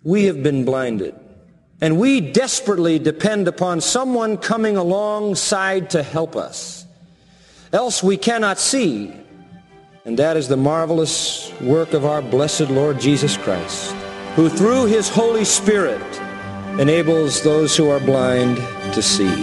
We have been blinded, and we desperately depend upon someone coming alongside to help us. Else we cannot see, and that is the marvelous work of our blessed Lord Jesus Christ, who through His Holy Spirit enables those who are blind to see.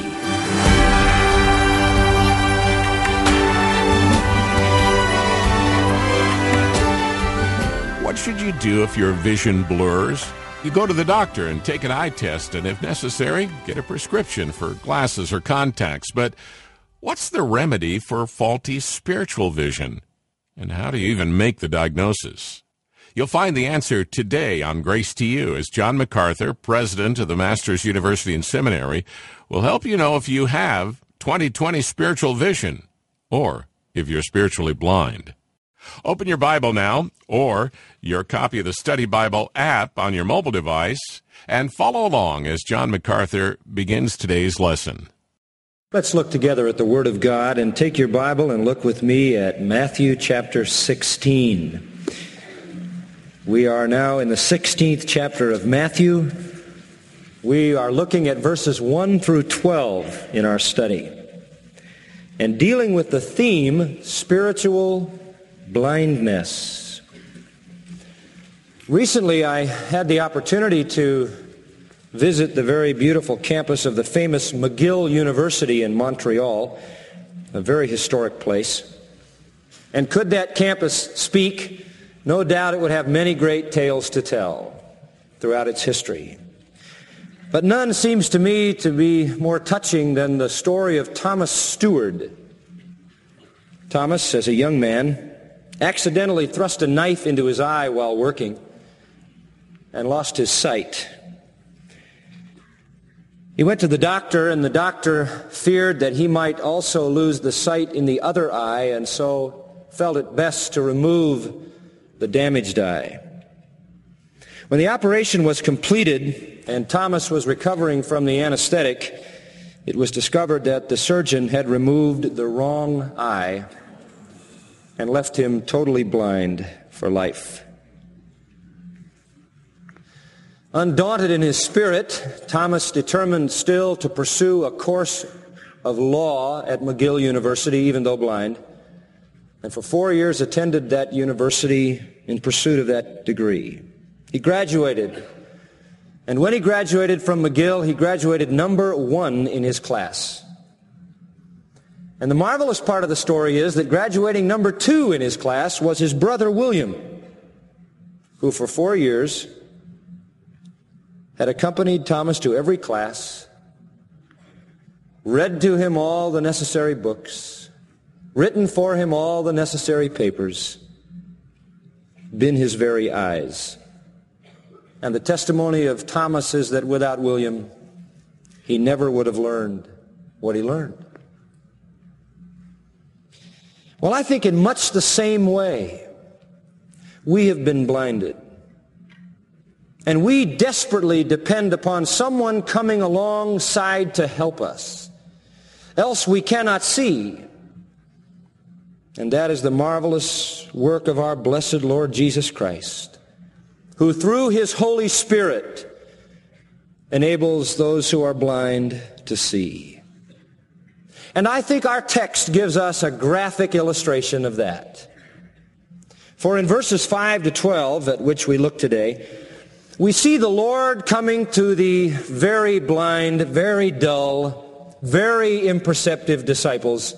What should you do if your vision blurs? You go to the doctor and take an eye test, and if necessary, get a prescription for glasses or contacts. But what's the remedy for faulty spiritual vision? And how do you even make the diagnosis? You'll find the answer today on Grace to You as John MacArthur, president of the Masters University and Seminary, will help you know if you have 20/20 spiritual vision or if you're spiritually blind. Open your Bible now, or your copy of the Study Bible app on your mobile device, and follow along as John MacArthur begins today's lesson. Let's look together at the Word of God, and take your Bible and look with me at Matthew chapter 16. We are now in the 16th chapter of Matthew. We are looking at verses 1 through 12 in our study, and dealing with the theme, spiritual blindness. Recently, I had the opportunity to visit the very beautiful campus of the famous McGill University in Montreal, a very historic place. And could that campus speak, no doubt it would have many great tales to tell throughout its history. But none seems to me to be more touching than the story of Thomas Stewart. Thomas, as a young man, accidentally thrust a knife into his eye while working and lost his sight. He went to the doctor, and the doctor feared that he might also lose the sight in the other eye, and so felt it best to remove the damaged eye. When the operation was completed and Thomas was recovering from the anesthetic, it was discovered that the surgeon had removed the wrong eye and left him totally blind for life. Undaunted in his spirit, Thomas determined still to pursue a course of law at McGill University, even though blind, and for 4 years attended that university in pursuit of that degree. He graduated, and when he graduated from McGill, he graduated number 1 in his class. And the marvelous part of the story is that graduating number 2 in his class was his brother William, who for 4 years had accompanied Thomas to every class, read to him all the necessary books, written for him all the necessary papers, been his very eyes. And the testimony of Thomas is that without William, he never would have learned what he learned. Well, I think in much the same way, we have been blinded. And we desperately depend upon someone coming alongside to help us. Else we cannot see. And that is the marvelous work of our blessed Lord Jesus Christ, who through His Holy Spirit enables those who are blind to see. And I think our text gives us a graphic illustration of that. For in verses 5 to 12, at which we look today, we see the Lord coming to the very blind, very dull, very imperceptive disciples,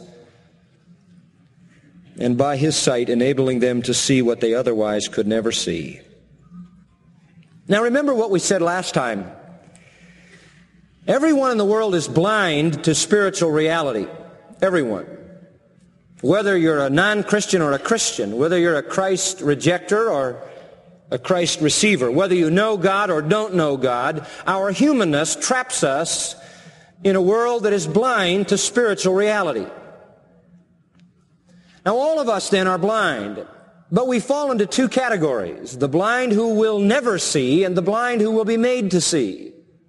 and by His sight enabling them to see what they otherwise could never see. Now remember what we said last time. Everyone in the world is blind to spiritual reality. Everyone. Whether you're a non-Christian or a Christian, whether you're a Christ rejecter or a Christ receiver, whether you know God or don't know God, our humanness traps us in a world that is blind to spiritual reality. Now all of us then are blind, but we fall into two categories: the blind who will never see and the blind who will be made to see.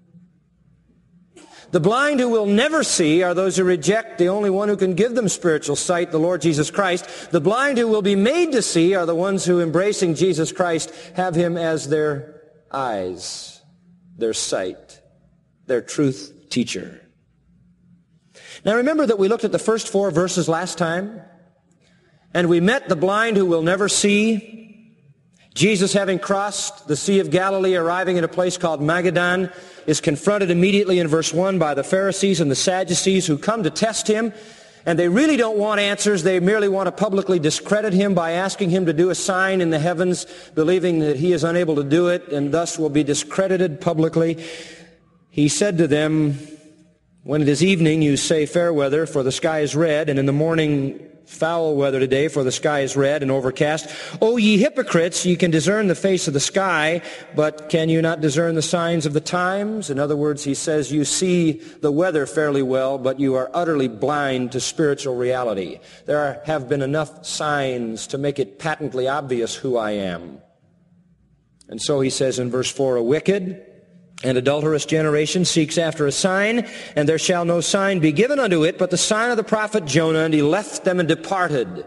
The blind who will never see are those who reject the only one who can give them spiritual sight, the Lord Jesus Christ. The blind who will be made to see are the ones who, embracing Jesus Christ, have Him as their eyes, their sight, their truth teacher. Now remember that we looked at the first 4 verses last time, and we met the blind who will never see. Jesus, having crossed the Sea of Galilee, arriving at a place called Magadan, is confronted immediately in verse 1 by the Pharisees and the Sadducees who come to test him, and they really don't want answers. They merely want to publicly discredit him by asking him to do a sign in the heavens, believing that he is unable to do it and thus will be discredited publicly. He said to them, "When it is evening, you say fair weather, for the sky is red, and in the morning foul weather today, for the sky is red and overcast. O ye hypocrites, ye can discern the face of the sky, but can you not discern the signs of the times?" In other words, he says, you see the weather fairly well, but you are utterly blind to spiritual reality. There have been enough signs to make it patently obvious who I am. And so he says in verse 4, "A wicked and adulterous generation seeks after a sign, and there shall no sign be given unto it but the sign of the prophet Jonah. And he left them and departed."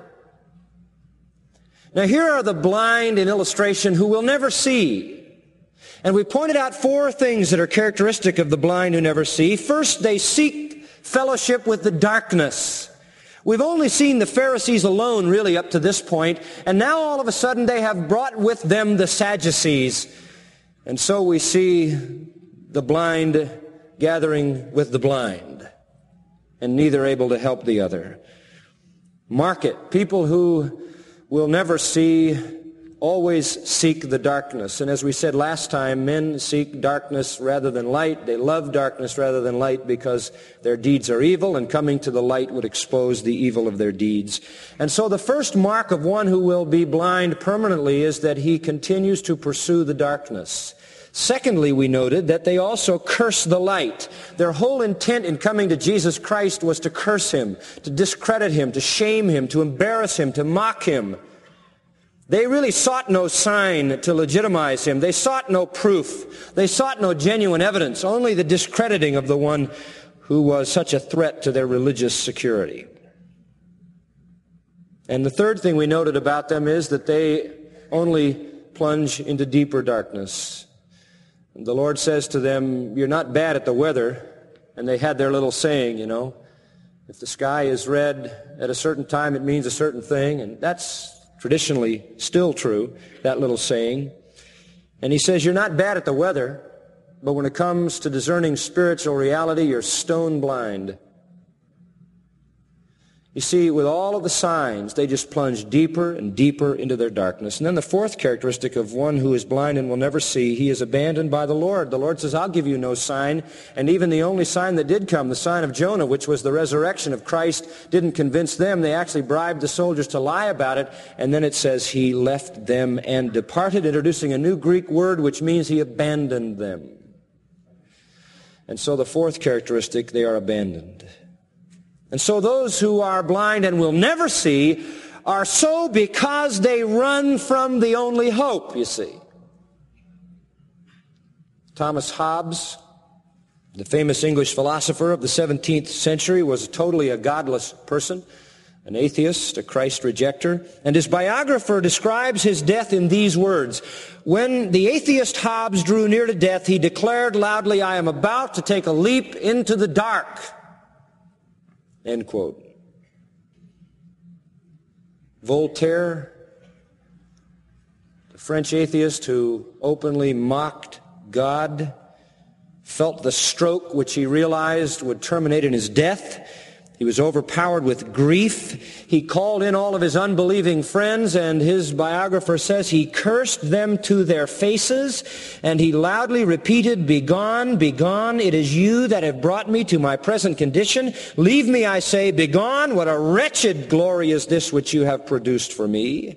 Now here are the blind in illustration who will never see. And we pointed out 4 things that are characteristic of the blind who never see. First, they seek fellowship with the darkness. We've only seen the Pharisees alone really up to this point, and now all of a sudden they have brought with them the Sadducees. And so we see the blind gathering with the blind, and neither able to help the other. Mark it. People who will never see always seek the darkness. And as we said last time, men seek darkness rather than light. They love darkness rather than light because their deeds are evil, and coming to the light would expose the evil of their deeds. And so the first mark of one who will be blind permanently is that he continues to pursue the darkness. Secondly, we noted that they also curse the light. Their whole intent in coming to Jesus Christ was to curse him, to discredit him, to shame him, to embarrass him, to mock him. They really sought no sign to legitimize him. They sought no proof. They sought no genuine evidence, only the discrediting of the one who was such a threat to their religious security. And the third thing we noted about them is that they only plunge into deeper darkness. The Lord says to them, "You're not bad at the weather." And they had their little saying, if the sky is red at a certain time, it means a certain thing. And that's traditionally still true, that little saying. And he says, you're not bad at the weather, but when it comes to discerning spiritual reality, you're stone blind. You see, with all of the signs, they just plunge deeper and deeper into their darkness. And then the fourth characteristic of one who is blind and will never see, he is abandoned by the Lord. The Lord says, I'll give you no sign. And even the only sign that did come, the sign of Jonah, which was the resurrection of Christ, didn't convince them. They actually bribed the soldiers to lie about it. And then it says he left them and departed, introducing a new Greek word which means he abandoned them. And so the fourth characteristic, they are abandoned. And so those who are blind and will never see are so because they run from the only hope, you see. Thomas Hobbes, the famous English philosopher of the 17th century, was totally a godless person, an atheist, a Christ rejecter. And his biographer describes his death in these words. When the atheist Hobbes drew near to death, he declared loudly, I am about to take a leap into the dark. End quote. Voltaire, the French atheist who openly mocked God, felt the stroke which he realized would terminate in his death. He was overpowered with grief. He called in all of his unbelieving friends, and his biographer says he cursed them to their faces, and he loudly repeated, Begone, begone, it is you that have brought me to my present condition. Leave me, I say, begone. What a wretched glory is this which you have produced for me.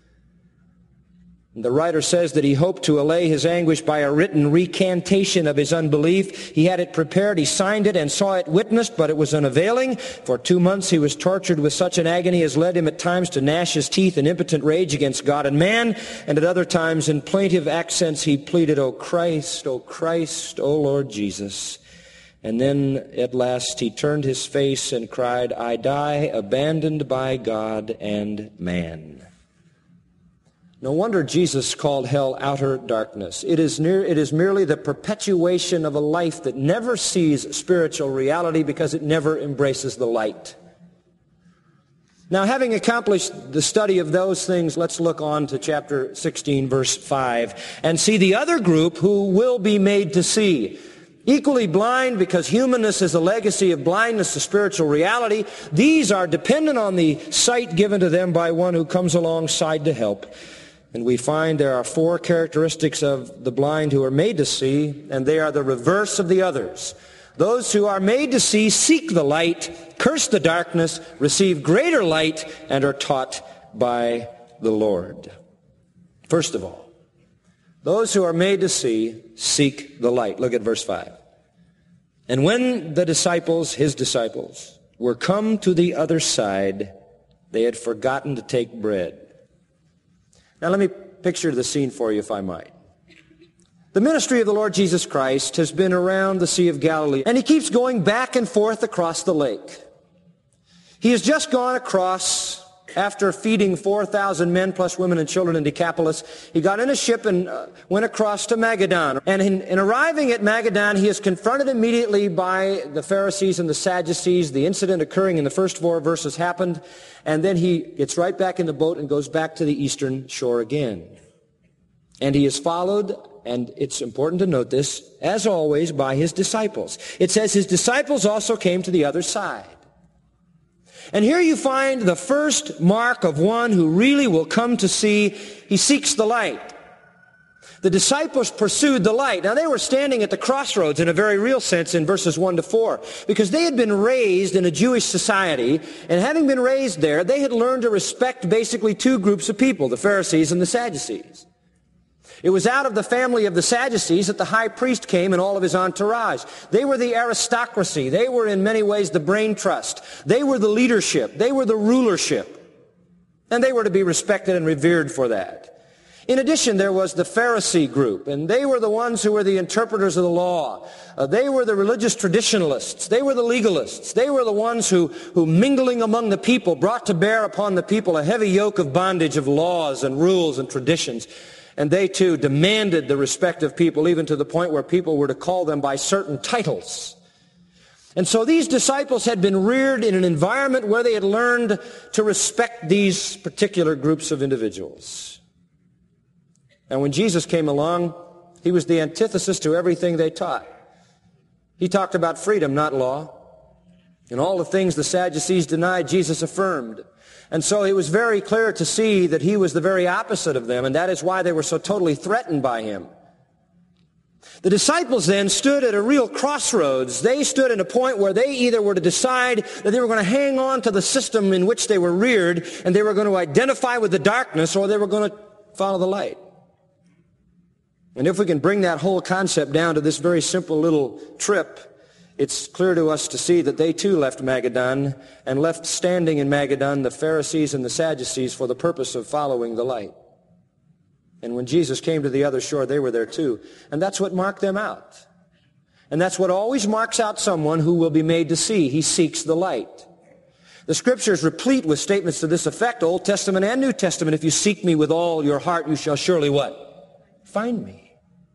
The writer says that he hoped to allay his anguish by a written recantation of his unbelief. He had it prepared, he signed it and saw it witnessed, but it was unavailing. For 2 months he was tortured with such an agony as led him at times to gnash his teeth in impotent rage against God and man, and at other times in plaintive accents he pleaded, O Christ, O Christ, O Lord Jesus. And then at last he turned his face and cried, I die abandoned by God and man. No wonder Jesus called hell outer darkness. It is merely the perpetuation of a life that never sees spiritual reality because it never embraces the light. Now, having accomplished the study of those things, let's look on to chapter 16, verse 5, and see the other group who will be made to see. Equally blind because humanness is a legacy of blindness to spiritual reality. These are dependent on the sight given to them by one who comes alongside to help. And we find there are 4 characteristics of the blind who are made to see, and they are the reverse of the others. Those who are made to see seek the light, curse the darkness, receive greater light, and are taught by the Lord. First of all, those who are made to see seek the light. Look at verse 5. And when the disciples, his disciples, were come to the other side, they had forgotten to take bread. Now let me picture the scene for you, if I might. The ministry of the Lord Jesus Christ has been around the Sea of Galilee, and he keeps going back and forth across the lake. He has just gone across after feeding 4,000 men plus women and children in Decapolis. He got in a ship and went across to Magadan. And in arriving at Magadan, he is confronted immediately by the Pharisees and the Sadducees. The incident occurring in the first 4 verses happened. And then he gets right back in the boat and goes back to the eastern shore again. And he is followed, and it's important to note this, as always, by his disciples. It says his disciples also came to the other side. And here you find the first mark of one who really will come to see. He seeks the light. The disciples pursued the light. Now they were standing at the crossroads in a very real sense in verses 1 to 4, because they had been raised in a Jewish society, and having been raised there, they had learned to respect basically 2 groups of people, the Pharisees and the Sadducees. It was out of the family of the Sadducees that the high priest came and all of his entourage. They were the aristocracy. They were in many ways the brain trust. They were the leadership. They were the rulership. And they were to be respected and revered for that. In addition, there was the Pharisee group, and they were the ones who were the interpreters of the law. They were the religious traditionalists. They were the legalists. They were the ones who mingling among the people, brought to bear upon the people a heavy yoke of bondage of laws and rules and traditions. And they too demanded the respect of people, even to the point where people were to call them by certain titles. And so these disciples had been reared in an environment where they had learned to respect these particular groups of individuals. And when Jesus came along, he was the antithesis to everything they taught. He talked about freedom, not law. And all the things the Sadducees denied, Jesus affirmed. And so it was very clear to see that he was the very opposite of them, and that is why they were so totally threatened by him. The disciples then stood at a real crossroads. They stood at a point where they either were to decide that they were going to hang on to the system in which they were reared, and they were going to identify with the darkness, or they were going to follow the light. And if we can bring that whole concept down to this very simple little trip, it's clear to us to see that they too left Magadan, and left standing in Magadan the Pharisees and the Sadducees for the purpose of following the light. And when Jesus came to the other shore, they were there too. And that's what marked them out. And that's what always marks out someone who will be made to see. He seeks the light. The Scripture is replete with statements to this effect, Old Testament and New Testament. If you seek me with all your heart, you shall surely what? Find me.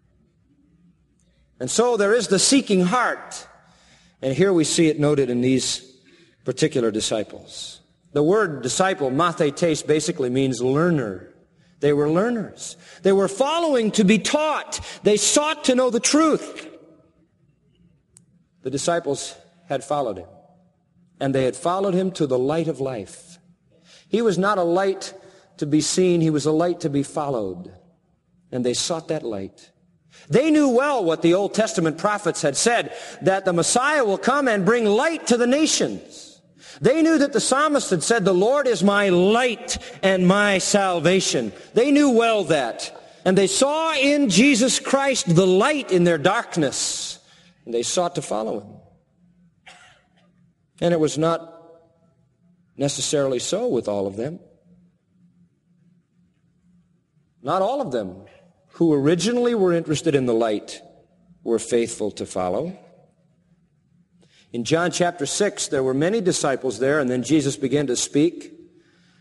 And so there is the seeking heart. And here we see it noted in these particular disciples. The word disciple, mathetes, basically means learner. They were learners. They were following to be taught. They sought to know the truth. The disciples had followed him. And they had followed him to the light of life. He was not a light to be seen. He was a light to be followed. And they sought that light. They knew well what the Old Testament prophets had said, that the Messiah will come and bring light to the nations. They knew that the psalmist had said, the Lord is my light and my salvation. They knew well that. And they saw in Jesus Christ the light in their darkness. And they sought to follow him. And it was not necessarily so with all of them. Not all of them who originally were interested in the light were faithful to follow. In John chapter 6, there were many disciples there, and then Jesus began to speak.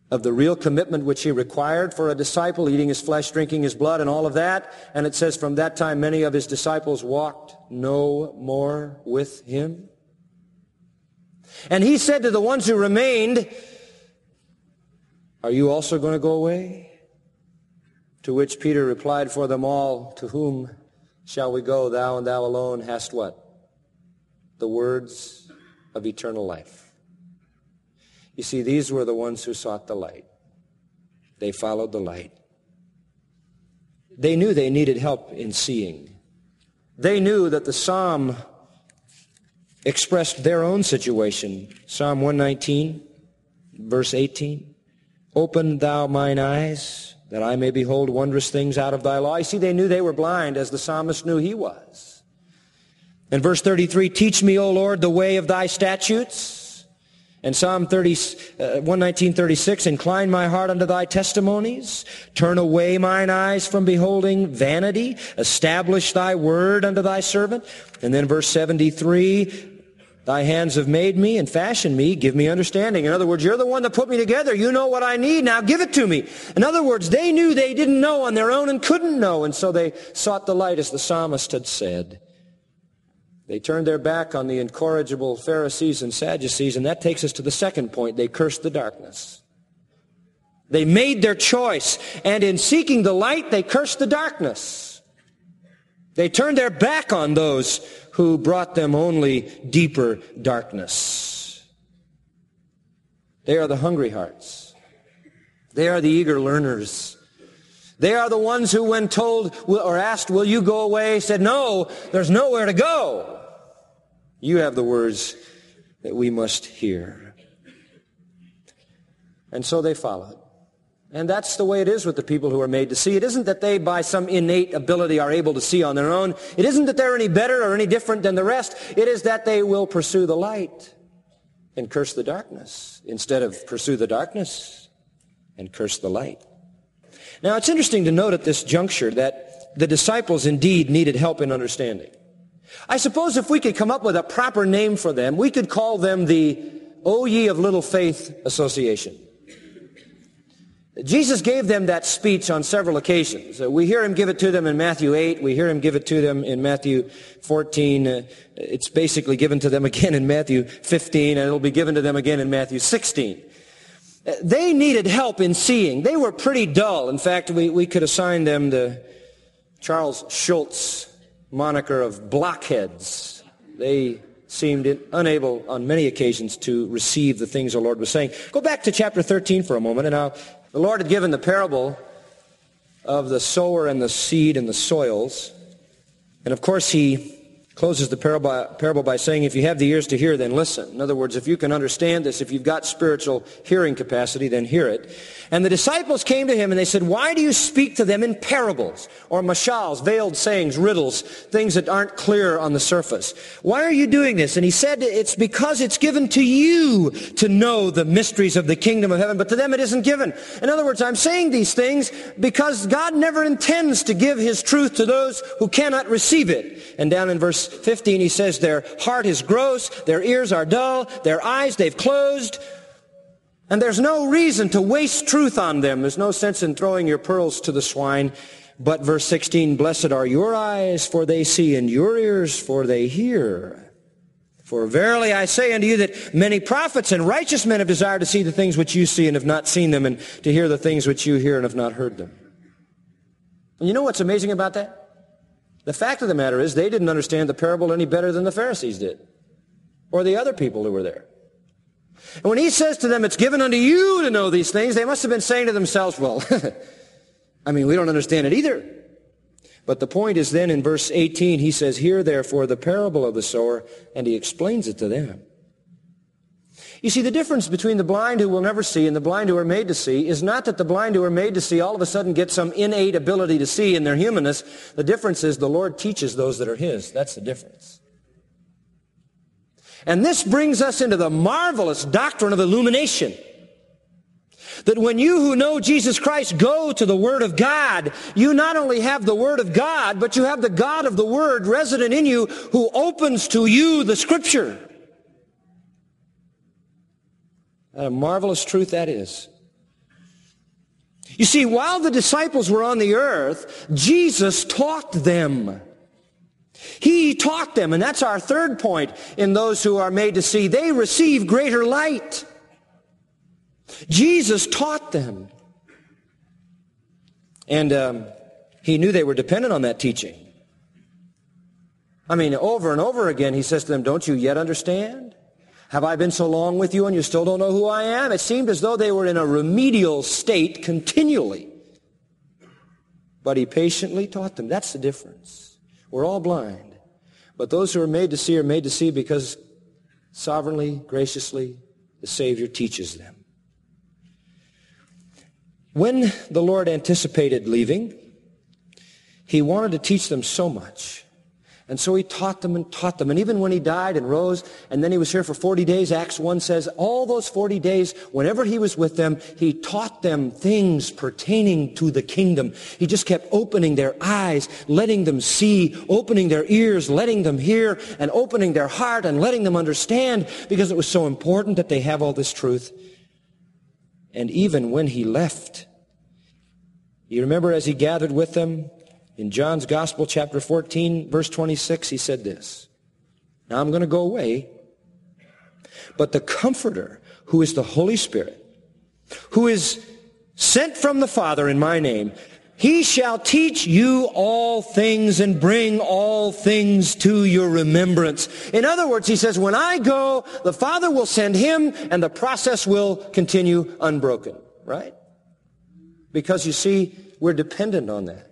of the real commitment which he required for a disciple, eating his flesh, drinking his blood, and all of that. And it says from that time many of his disciples walked no more with him. And he said to the ones who remained, "Are you also going to go away?" To which Peter replied for them all, "To whom shall we go? Thou and thou alone hast" what? The words of eternal life. You see, these were the ones who sought the light. They followed the light. They knew they needed help in seeing. They knew that the psalm expressed their own situation. Psalm 119, verse 18. "Open thou mine eyes, that I may behold wondrous things out of thy law." You see, they knew they were blind, as the psalmist knew he was. In verse 33, "Teach me, O Lord, the way of thy statutes." And Psalm 119:36, "Incline my heart unto thy testimonies. Turn away mine eyes from beholding vanity. Establish thy word unto thy servant." And then verse 73, "Thy hands have made me and fashioned me. Give me understanding." In other words, you're the one that put me together. You know what I need. Now give it to me. In other words, they knew they didn't know on their own and couldn't know. And so they sought the light, as the psalmist had said. They turned their back on the incorrigible Pharisees and Sadducees, and that takes us to the second point. They cursed the darkness. They made their choice, and in seeking the light, they cursed the darkness. They turned their back on those who brought them only deeper darkness. They are the hungry hearts. They are the eager learners. They are the ones who, when told or asked, "Will you go away?" said, "No, there's nowhere to go. You have the words that we must hear." And so they followed. And that's the way it is with the people who are made to see. It isn't that they, by some innate ability, are able to see on their own. It isn't that they're any better or any different than the rest. It is that they will pursue the light and curse the darkness, instead of pursue the darkness and curse the light. Now, it's interesting to note at this juncture that the disciples indeed needed help in understanding. I suppose if we could come up with a proper name for them, we could call them the "O ye of little faith" association. Jesus gave them that speech on several occasions. We hear him give it to them in Matthew 8. We hear him give it to them in Matthew 14. It's basically given to them again in Matthew 15, and it'll be given to them again in Matthew 16. They needed help in seeing. They were pretty dull. In fact, we could assign them the Charles Schultz moniker of blockheads. They seemed unable on many occasions to receive the things the Lord was saying. Go back to chapter 13 for a moment. And now the Lord had given the parable of the sower and the seed and the soils. And of course, he closes the parable by saying, "If you have the ears to hear, then listen." In other words, if you can understand this, if you've got spiritual hearing capacity, then hear it. And the disciples came to him and they said, "Why do you speak to them in parables?" Or mashals, veiled sayings, riddles, things that aren't clear on the surface. "Why are you doing this?" And he said, "It's because it's given to you to know the mysteries of the kingdom of heaven, but to them it isn't given." In other words, I'm saying these things because God never intends to give his truth to those who cannot receive it. And down in verse 15 he says, "Their heart is gross, their ears are dull, their eyes they've closed." And there's no reason to waste truth on them. There's no sense in throwing your pearls to the swine. But verse 16, "Blessed are your eyes, for they see, and your ears, for they hear. For verily I say unto you that many prophets and righteous men have desired to see the things which you see and have not seen them, and to hear the things which you hear and have not heard them." And you know what's amazing about that? The fact of the matter is they didn't understand the parable any better than the Pharisees did, or the other people who were there. And when he says to them, "It's given unto you to know these things," they must have been saying to themselves, "Well, we don't understand it either." But the point is then in verse 18, he says, "Hear therefore the parable of the sower," and he explains it to them. You see, the difference between the blind who will never see and the blind who are made to see is not that the blind who are made to see all of a sudden get some innate ability to see in their humanness. The difference is the Lord teaches those that are his. That's the difference. And this brings us into the marvelous doctrine of illumination. That when you who know Jesus Christ go to the Word of God, you not only have the Word of God, but you have the God of the Word resident in you who opens to you the Scripture. And a marvelous truth that is. You see, while the disciples were on the earth, Jesus taught them. He taught them, and that's our third point in those who are made to see. They receive greater light. Jesus taught them. And he knew they were dependent on that teaching. I mean, over and over again, he says to them, don't you yet understand? Have I been so long with you and you still don't know who I am? It seemed as though they were in a remedial state continually. But he patiently taught them. That's the difference. We're all blind. But those who are made to see because sovereignly, graciously, the Savior teaches them. When the Lord anticipated leaving, he wanted to teach them so much. And so he taught them and taught them. And even when he died and rose, and then he was here for 40 days, Acts 1 says, all those 40 days, whenever he was with them, he taught them things pertaining to the kingdom. He just kept opening their eyes, letting them see, opening their ears, letting them hear, and opening their heart and letting them understand, because it was so important that they have all this truth. And even when he left, you remember as he gathered with them, in John's Gospel, chapter 14, verse 26, he said this, now I'm going to go away, but the Comforter, who is the Holy Spirit, who is sent from the Father in my name, he shall teach you all things and bring all things to your remembrance. In other words, he says, when I go, the Father will send him and the process will continue unbroken, right? Because you see, we're dependent on that.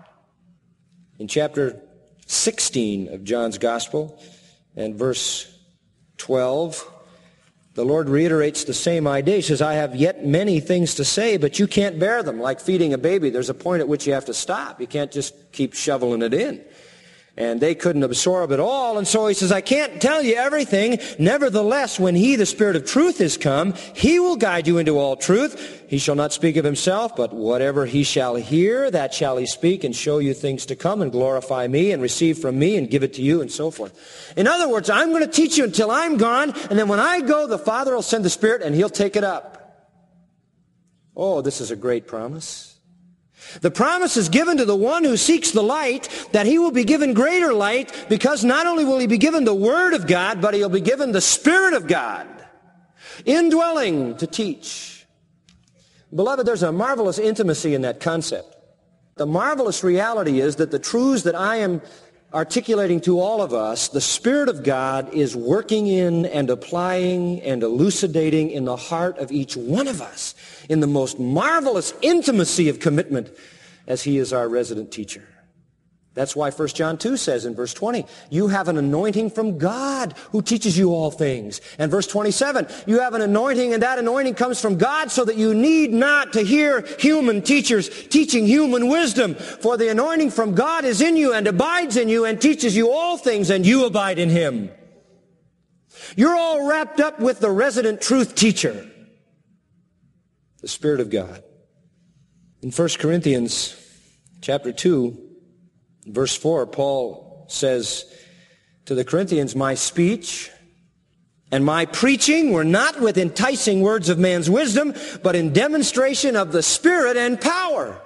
In chapter 16 of John's Gospel and verse 12, the Lord reiterates the same idea. He says, I have yet many things to say, but you can't bear them. Like feeding a baby, there's a point at which you have to stop. You can't just keep shoveling it in. And they couldn't absorb it all. And so he says, I can't tell you everything. Nevertheless, when he, the Spirit of truth, is come, he will guide you into all truth. He shall not speak of himself, but whatever he shall hear, that shall he speak, and show you things to come, and glorify me, and receive from me, and give it to you, and so forth. In other words, I'm going to teach you until I'm gone, and then when I go, the Father will send the Spirit, and he'll take it up. Oh, this is a great promise. The promise is given to the one who seeks the light, that he will be given greater light, because not only will he be given the Word of God, but he'll be given the Spirit of God, indwelling to teach. Beloved, there's a marvelous intimacy in that concept. The marvelous reality is that the truths that I am articulating to all of us, the Spirit of God is working in and applying and elucidating in the heart of each one of us in the most marvelous intimacy of commitment as he is our resident teacher. That's why 1 John 2 says in verse 20, you have an anointing from God who teaches you all things. And verse 27, you have an anointing, and that anointing comes from God, so that you need not to hear human teachers teaching human wisdom. For the anointing from God is in you and abides in you and teaches you all things, and you abide in him. You're all wrapped up with the resident truth teacher, the Spirit of God. In 1 Corinthians chapter 2, verse 4, Paul says to the Corinthians, my speech and my preaching were not with enticing words of man's wisdom, but in demonstration of the Spirit and power.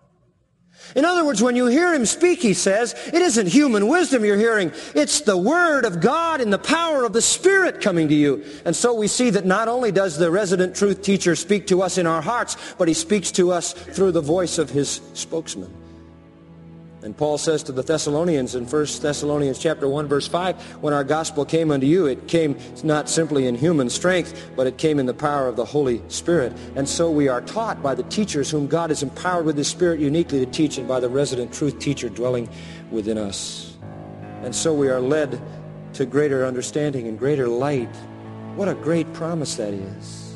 In other words, when you hear him speak, he says, it isn't human wisdom you're hearing. It's the Word of God and the power of the Spirit coming to you. And so we see that not only does the resident truth teacher speak to us in our hearts, but he speaks to us through the voice of his spokesman. And Paul says to the Thessalonians in 1 Thessalonians chapter 1, verse 5, when our gospel came unto you, it came not simply in human strength, but it came in the power of the Holy Spirit. And so we are taught by the teachers whom God has empowered with his Spirit uniquely to teach, and by the resident truth teacher dwelling within us. And so we are led to greater understanding and greater light. What a great promise that is.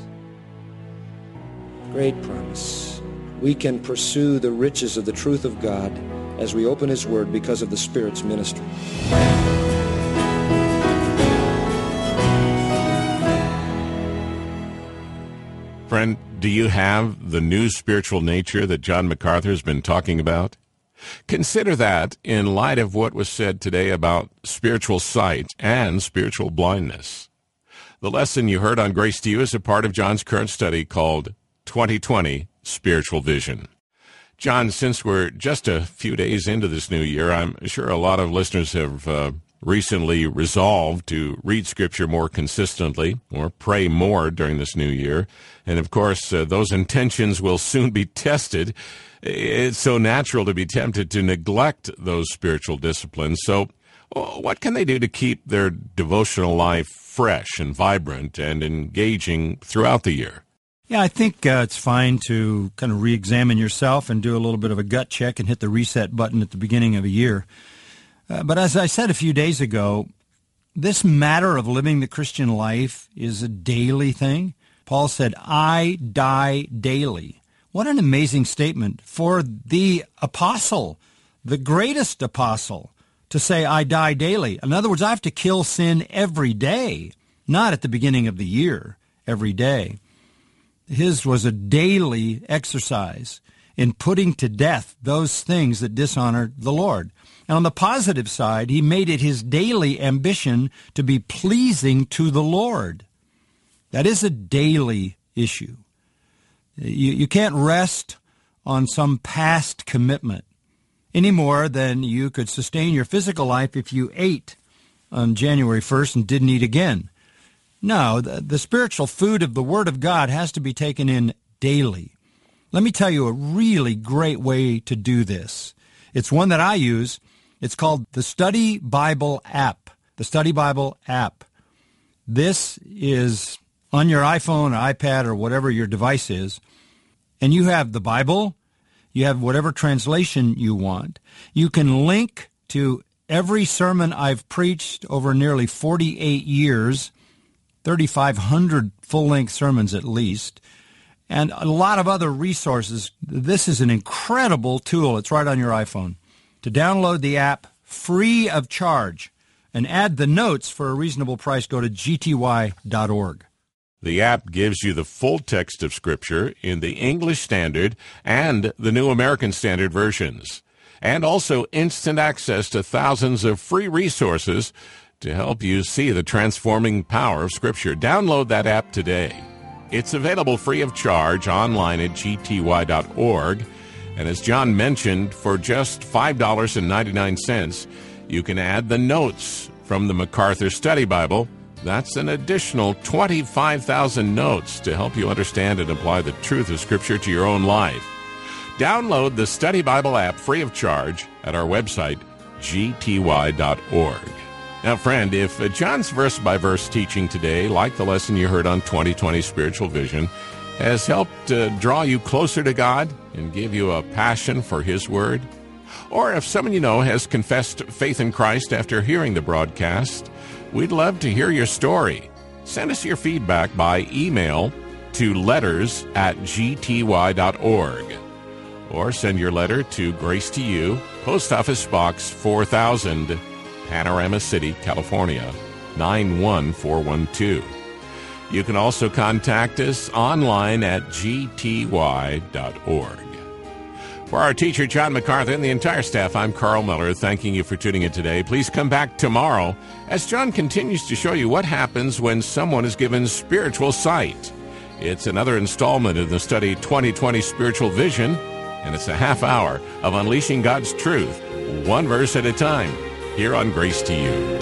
Great promise. We can pursue the riches of the truth of God as we open his Word because of the Spirit's ministry. Friend, do you have the new spiritual nature that John MacArthur has been talking about? Consider that in light of what was said today about spiritual sight and spiritual blindness. The lesson you heard on Grace to You is a part of John's current study called 2020 spiritual vision. John, since we're just a few days into this new year, I'm sure a lot of listeners have recently resolved to read Scripture more consistently or pray more during this new year. And, of course, those intentions will soon be tested. It's so natural to be tempted to neglect those spiritual disciplines. So what can they do to keep their devotional life fresh and vibrant and engaging throughout the year? Yeah, I think it's fine to kind of re-examine yourself and do a little bit of a gut check and hit the reset button at the beginning of a year. But as I said a few days ago, this matter of living the Christian life is a daily thing. Paul said, I die daily. What an amazing statement for the apostle, the greatest apostle, to say, I die daily. In other words, I have to kill sin every day, not at the beginning of the year, every day. His was a daily exercise in putting to death those things that dishonored the Lord. And on the positive side, he made it his daily ambition to be pleasing to the Lord. That is a daily issue. You can't rest on some past commitment any more than you could sustain your physical life if you ate on January 1st and didn't eat again. No, the spiritual food of the Word of God has to be taken in daily. Let me tell you a really great way to do this. It's one that I use. It's called the Study Bible app. The Study Bible app. This is on your iPhone or iPad or whatever your device is, and you have the Bible, you have whatever translation you want. You can link to every sermon I've preached over nearly 48 years, 3,500 full-length sermons at least, and a lot of other resources. This is an incredible tool. It's right on your iPhone. To download the app free of charge and add the notes for a reasonable price, go to gty.org. The app gives you the full text of Scripture in the English Standard and the New American Standard versions, and also instant access to thousands of free resources to help you see the transforming power of Scripture. Download that app today. It's available free of charge online at gty.org. And as John mentioned, for just $5.99, you can add the notes from the MacArthur Study Bible. That's an additional 25,000 notes to help you understand and apply the truth of Scripture to your own life. Download the Study Bible app free of charge at our website, gty.org. Now, friend, if John's verse-by-verse teaching today, like the lesson you heard on 2020 Spiritual Vision, has helped draw you closer to God and give you a passion for His Word, or if someone you know has confessed faith in Christ after hearing the broadcast, we'd love to hear your story. Send us your feedback by email to letters@gty.org, or send your letter to Grace to You, Post Office Box 4000, Panorama City, California, 91412. You can also contact us online at gty.org. For our teacher, John MacArthur, and the entire staff, I'm Carl Miller, thanking you for tuning in today. Please come back tomorrow as John continues to show you what happens when someone is given spiritual sight. It's another installment in the study 2020 Spiritual Vision, and it's a half hour of unleashing God's truth, one verse at a time, here on Grace to You.